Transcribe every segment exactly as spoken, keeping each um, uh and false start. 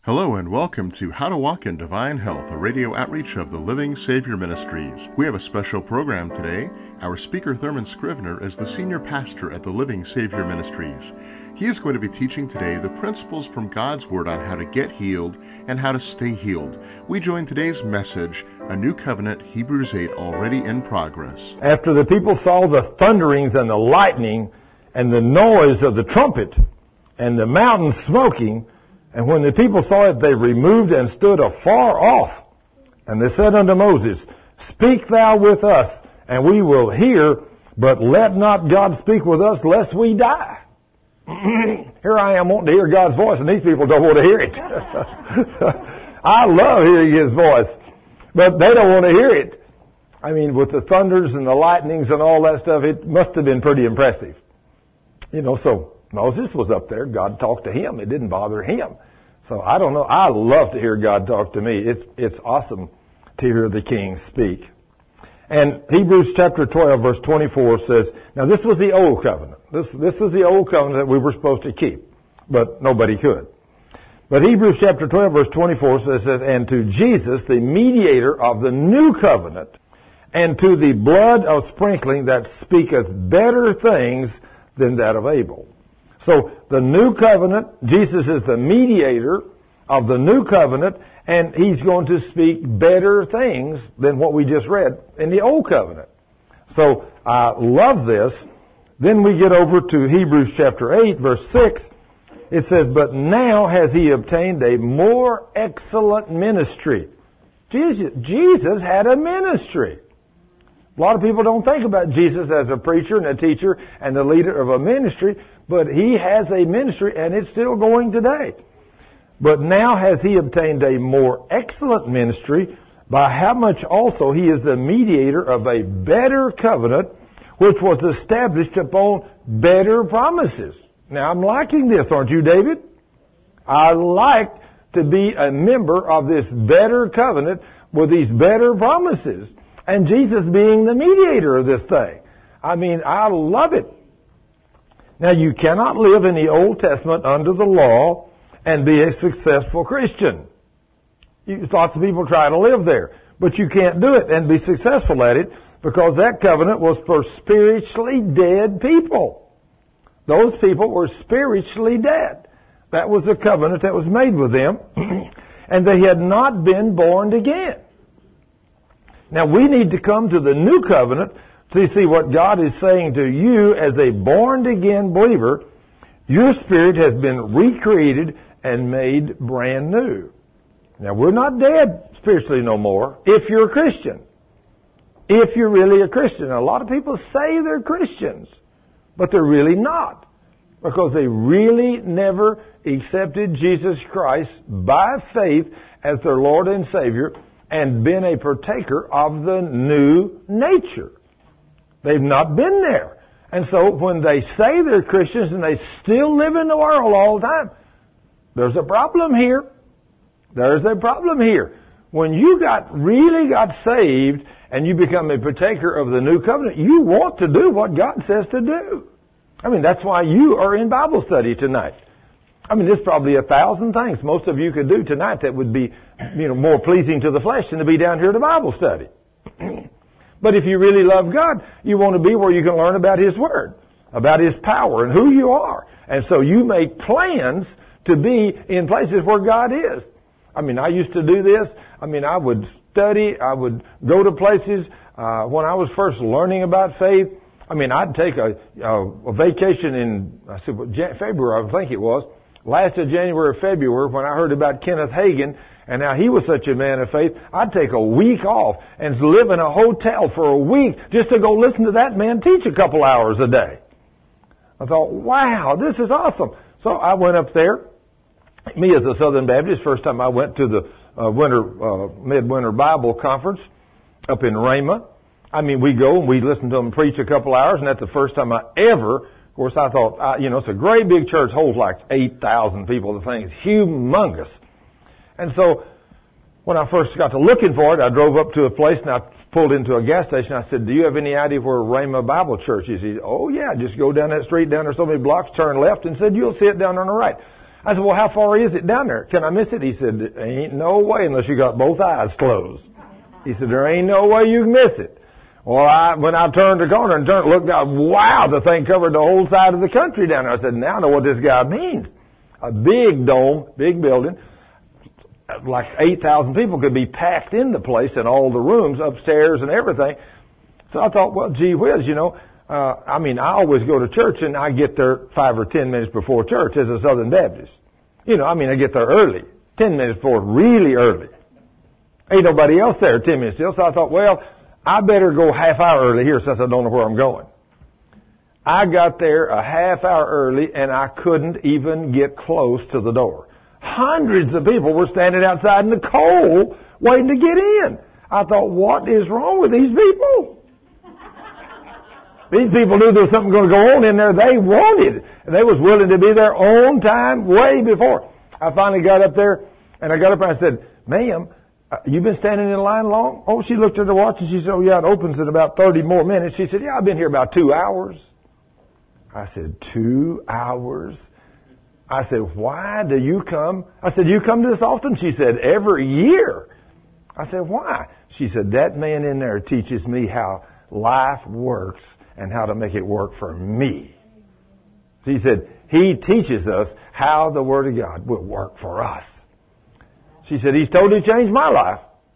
Hello and welcome to How to Walk in Divine Health, a radio outreach of the Living Savior Ministries. We have a special program today. Our speaker, Thurman Scrivener, is the senior pastor at the Living Savior Ministries. He is going to be teaching today the principles from God's Word on how to get healed and how to stay healed. We join today's message, A New Covenant, Hebrews eight, already in progress. After the people saw the thunderings and the lightning and the noise of the trumpet and the mountain smoking, and when the people saw it, they removed and stood afar off. And they said unto Moses, Speak thou with us, and we will hear, but let not God speak with us, lest we die. Here I am wanting to hear God's voice, and these people don't want to hear it. I love hearing His voice, but they don't want to hear it. I mean, with the thunders and the lightnings and all that stuff, it must have been pretty impressive. You know, so Moses was up there. God talked to him. It didn't bother him. So I don't know. I love to hear God talk to me. It's it's awesome to hear the King speak. And Hebrews chapter twelve, verse twenty-four says, now this was the old covenant. This this was the old covenant that we were supposed to keep, but nobody could. But Hebrews chapter twelve, verse twenty-four says, and to Jesus, the mediator of the new covenant, and to the blood of sprinkling that speaketh better things than that of Abel. So the new covenant, Jesus is the mediator of the new covenant, and He's going to speak better things than what we just read in the old covenant. So I love this. Then we get over to Hebrews chapter eight, verse six. It says, But now has He obtained a more excellent ministry. Jesus, Jesus had a ministry. A lot of people don't think about Jesus as a preacher and a teacher and the leader of a ministry, but He has a ministry and it's still going today. But now has He obtained a more excellent ministry, by how much also He is the mediator of a better covenant, which was established upon better promises. Now I'm liking this, aren't you, David? I like to be a member of this better covenant with these better promises. And Jesus being the mediator of this thing. I mean, I love it. Now, you cannot live in the Old Testament under the law and be a successful Christian. You, lots of people try to live there. But you can't do it and be successful at it because that covenant was for spiritually dead people. Those people were spiritually dead. That was the covenant that was made with them. And they had not been born again. Now we need to come to the new covenant to see what God is saying to you as a born-again believer. Your spirit has been recreated and made brand new. Now we're not dead spiritually no more if you're a Christian. If you're really a Christian. Now, a lot of people say they're Christians, but they're really not. Because they really never accepted Jesus Christ by faith as their Lord and Savior and been a partaker of the new nature. They've not been there. And so when they say they're Christians and they still live in the world all the time, there's a problem here. There's a problem here. When you got really got saved and you become a partaker of the new covenant, you want to do what God says to do. I mean, that's why you are in Bible study tonight. I mean, there's probably a thousand things most of you could do tonight that would be, you know, more pleasing to the flesh than to be down here at a Bible study. But if you really love God, you want to be where you can learn about His Word, about His power and who you are. And so you make plans to be in places where God is. I mean, I used to do this. I mean, I would study. I would go to places. Uh, when I was first learning about faith, I mean, I'd take a, a, a vacation in I said, February, I think it was. Last of January or February, when I heard about Kenneth Hagin, and how he was such a man of faith, I'd take a week off and live in a hotel for a week just to go listen to that man teach a couple hours a day. I thought, wow, this is awesome. So I went up there. Me as a Southern Baptist, first time I went to the uh, winter, uh, midwinter Bible conference up in Rhema. I mean, we go and we listen to them preach a couple hours, and that's the first time I ever, of course, I thought, uh, you know, it's a great big church, holds like eight thousand people. The thing is humongous. And so when I first got to looking for it, I drove up to a place and I pulled into a gas station. I said, do you have any idea where Rhema Bible Church is? He said, oh yeah, just go down that street, down there so many blocks, turn left, and said, you'll see it down on the right. I said, well, how far is it down there? Can I miss it? He said, ain't no way unless you got both eyes closed. He said, there ain't no way you can miss it. Well, I, when I turned the corner and turned, looked out, wow, the thing covered the whole side of the country down there. I said, now I know what this guy means. A big dome, big building, like eight thousand people could be packed in the place in all the rooms, upstairs and everything. So I thought, well, gee whiz, you know, uh, I mean, I always go to church and I get there five or ten minutes before church as a Southern Baptist. You know, I mean, I get there early, ten minutes before, really early. Ain't nobody else there ten minutes still. So I thought, well, I better go half hour early here since I don't know where I'm going. I got there a half hour early and I couldn't even get close to the door. Hundreds of people were standing outside in the cold waiting to get in. I thought, what is wrong with these people? These people knew there was something going to go on in there they wanted. And they was willing to be there on time way before. I finally got up there and I got up there and I said, ma'am, uh, you've been standing in line long? Oh, she looked at the watch and she said, oh yeah, it opens in about thirty more minutes. She said, yeah, I've been here about two hours. I said, two hours? I said, why do you come? I said, you come to this often? She said, every year. I said, why? She said, that man in there teaches me how life works and how to make it work for me. She said, he teaches us how the Word of God will work for us. She said, he's totally changed my life.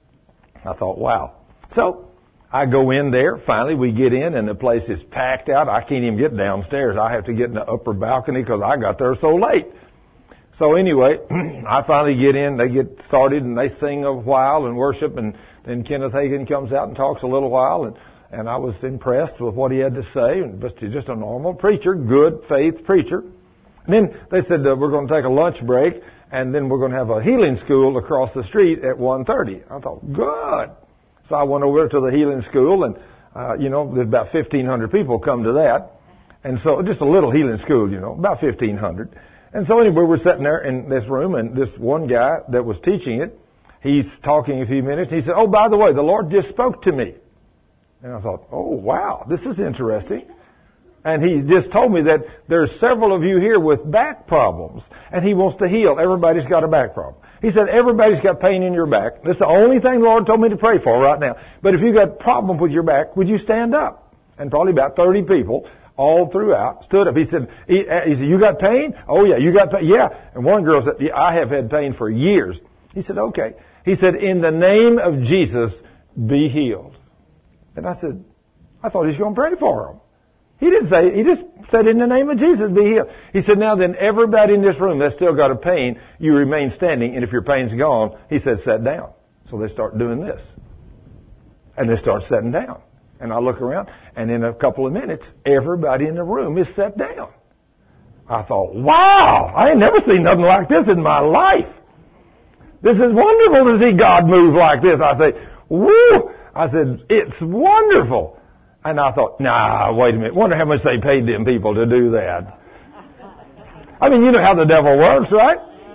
I thought, wow. So I go in there. Finally, we get in, and the place is packed out. I can't even get downstairs. I have to get in the upper balcony because I got there so late. So anyway, I finally get in. They get started, and they sing a while and worship, and then Kenneth Hagin comes out and talks a little while, and, and I was impressed with what he had to say. And just, just a normal preacher, good faith preacher. And then they said, uh, we're going to take a lunch break, and then we're going to have a healing school across the street at one thirty. I thought, good. So I went over to the healing school, and, uh, you know, there's about fifteen hundred people come to that. And so, just a little healing school, you know, about fifteen hundred. And so anyway, we're sitting there in this room, and this one guy that was teaching it, he's talking a few minutes, and he said, oh, by the way, the Lord just spoke to me. And I thought, oh, wow, this is interesting. And he just told me that there's several of you here with back problems, and he wants to heal. Everybody's got a back problem. He said, everybody's got pain in your back. That's the only thing the Lord told me to pray for right now. But if you got problems with your back, would you stand up? And probably about thirty people all throughout stood up. He said, he, he said, you got pain? Oh yeah, you got pain? Yeah. And one girl said, yeah, I have had pain for years. He said, okay. He said, in the name of Jesus, be healed. And I said, I thought he was going to pray for him. He didn't say, he just said, in the name of Jesus, be healed. He said, now then, everybody in this room that's still got a pain, you remain standing, and if your pain's gone, he said, sit down. So they start doing this. And they start sitting down. And I look around, and in a couple of minutes, everybody in the room is sat down. I thought, wow, I ain't never seen nothing like this in my life. This is wonderful to see God move like this. I say, woo! I said, it's wonderful. And I thought, nah, wait a minute. Wonder how much they paid them people to do that. I mean, you know how the devil works, right?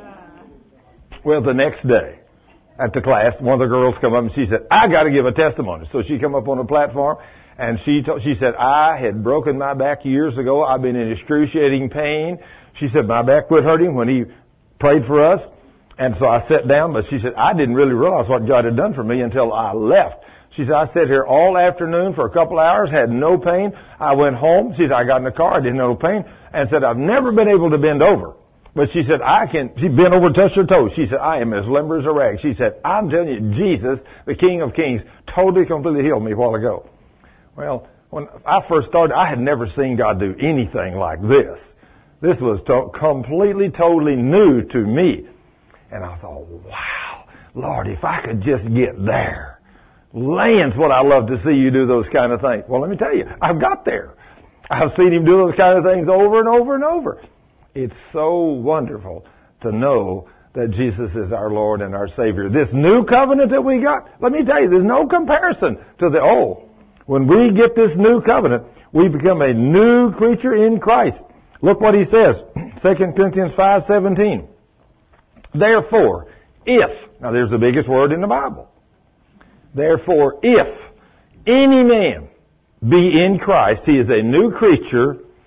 Well, the next day at the class, one of the girls come up and she said, I got to give a testimony. So she come up on the platform and she told, she said, I had broken my back years ago. I've been in excruciating pain. She said, my back quit hurting when he prayed for us. And so I sat down, but she said, I didn't really realize what God had done for me until I left. She said, I sat here all afternoon for a couple of hours, had no pain. I went home. She said, I got in the car, I didn't have no pain, and said, I've never been able to bend over. But she said, I can, she bent over, touched her toes. She said, I am as limber as a rag. She said, I'm telling you, Jesus, the King of Kings, totally, completely healed me a while ago. Well, when I first started, I had never seen God do anything like this. This was to- completely, totally new to me. And I thought, wow, Lord, if I could just get there. Land's what I love to see you do those kind of things. Well, let me tell you, I've got there. I've seen him do those kind of things over and over and over. It's so wonderful to know that Jesus is our Lord and our Savior. This new covenant that we got, let me tell you, there's no comparison to the old. When we get this new covenant, we become a new creature in Christ. Look what he says, Second Corinthians five seventeen. Therefore, if, now there's the biggest word in the Bible. Therefore, if any man be in Christ, he is a new creature.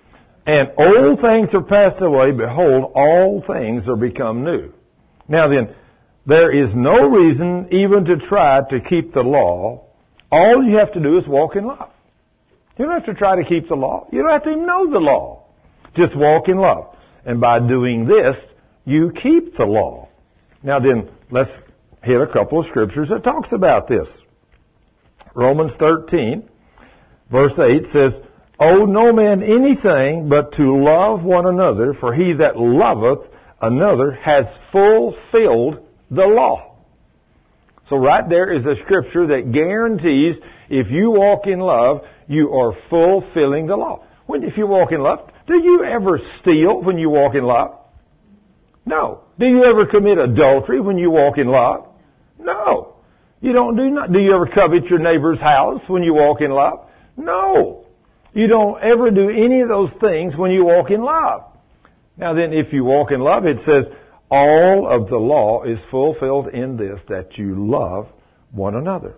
And old things are passed away. Behold, all things are become new. Now then, there is no reason even to try to keep the law. All you have to do is walk in love. You don't have to try to keep the law. You don't have to even know the law. Just walk in love. And by doing this, you keep the law. Now then, let's hit a couple of scriptures that talks about this. Romans thirteen, verse eight says, Owe no man anything but to love one another, for he that loveth another has fulfilled the law. So right there is a scripture that guarantees if you walk in love, you are fulfilling the law. When, if you walk in love, do you ever steal when you walk in love? No. Do you ever commit adultery when you walk in love? No. You don't do not. Do you ever covet your neighbor's house when you walk in love? No. You don't ever do any of those things when you walk in love. Now then, if you walk in love, it says, all of the law is fulfilled in this, that you love one another.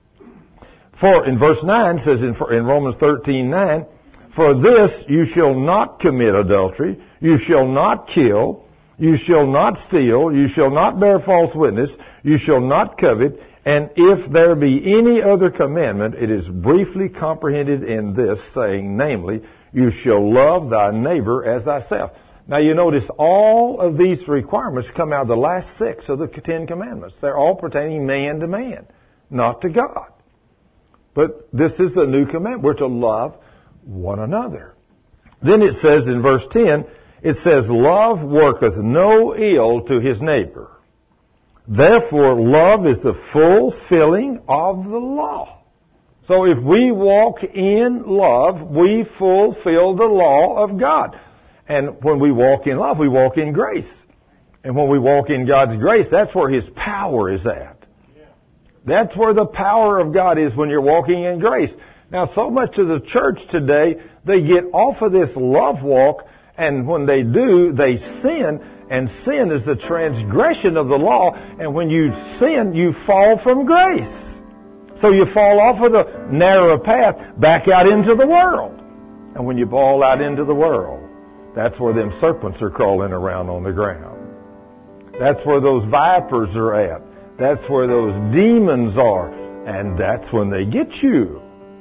For, in verse nine, says in, in Romans thirteen nine, For this you shall not commit adultery, you shall not kill, you shall not steal, you shall not bear false witness, you shall not covet, and if there be any other commandment, it is briefly comprehended in this, saying, namely, you shall love thy neighbor as thyself. Now you notice all of these requirements come out of the last six of the Ten Commandments. They're all pertaining man to man, not to God. But this is the new commandment. We're to love one another. Then it says in verse ten, it says, Love worketh no ill to his neighbor. Therefore, love is the fulfilling of the law. So if we walk in love, we fulfill the law of God. And when we walk in love, we walk in grace. And when we walk in God's grace, that's where His power is at. That's where the power of God is, when you're walking in grace. Now, so much of the church today, they get off of this love walk, and when they do, they sin, and sin is the transgression of the law, and when you sin, you fall from grace. So you fall off of the narrow path back out into the world. And when you fall out into the world, that's where them serpents are crawling around on the ground. That's where those vipers are at. That's where those demons are. And that's when they get you.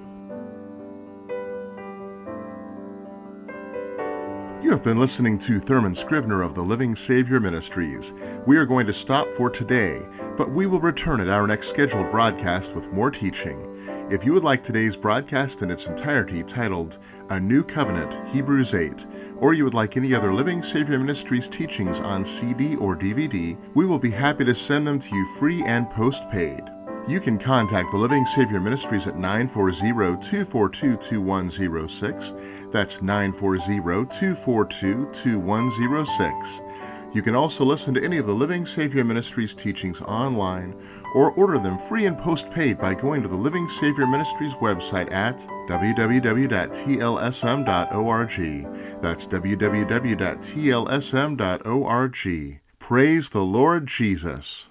You have been listening to Thurman Scrivener of the Living Savior Ministries. We are going to stop for today, but we will return at our next scheduled broadcast with more teaching. If you would like today's broadcast in its entirety titled A New Covenant, Hebrews eight, or you would like any other Living Savior Ministries teachings on C D or D V D, we will be happy to send them to you free and postpaid. You can contact the Living Savior Ministries at nine four zero, two four two, two one zero six. That's nine four zero, two four two, two one zero six. You can also listen to any of the Living Savior Ministries teachings online or order them free and postpaid by going to the Living Savior Ministries website at w w w dot t l s m dot org. That's w w w dot t l s m dot org. Praise the Lord Jesus.